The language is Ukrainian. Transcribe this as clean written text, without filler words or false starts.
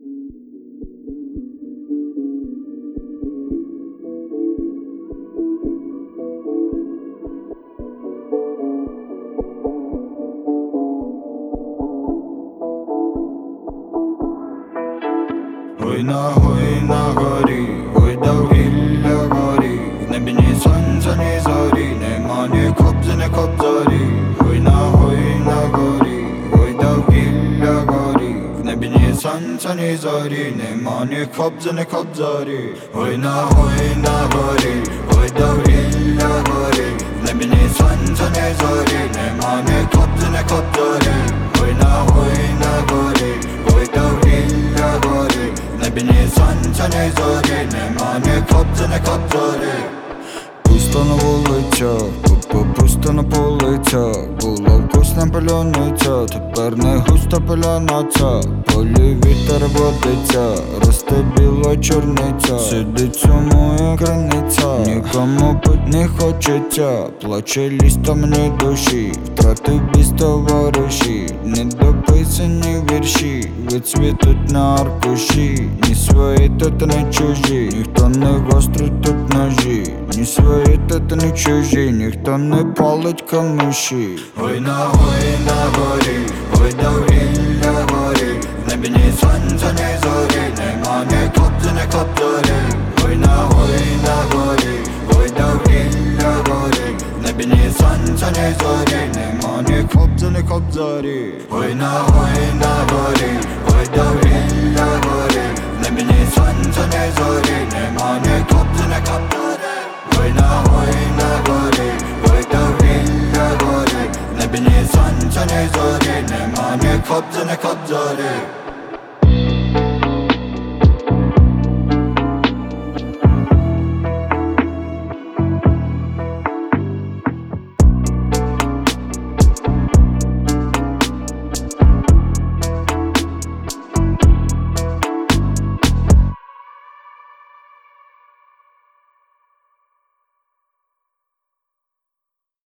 Гой на горі, гой довгілля горі, в небі ні сонця, ні зорі, нема ні кобзарі. Гой на горі, гой довгілля горі, в небі ні сонця, ні зорі, нема ні кобзарі. Гой на горі, гой довгілля горі, в небі ні сонця, ні зорі, нема ні кобзарі. Гой на горі, гой довгілля горі, в небі ні сонця, ні зорі, нема ні кобзарі. Пусто на вулицях, пусто на полицях, була вкусна паляниця, тепер не густа паляниця. Полі вітер водиться, росте біла чорниця, сидить цьому як границя, нікому пить не хочеться, плаче ліста мені душі, втратив біз товариші, недописані вірші, відсвітуть на аркуші, ні свої тут не чужі, ніхто не гострить тут ножі, ні свої тут не чужі, ніхто не палить камиші. Гой на горі, гой довгілля горі, в небі ні сонця, ні зорі, нема ні кобзарі. Гой на горі, гой довгілля горі, в небі ні сонця, ні зорі, нема ні кобзарі.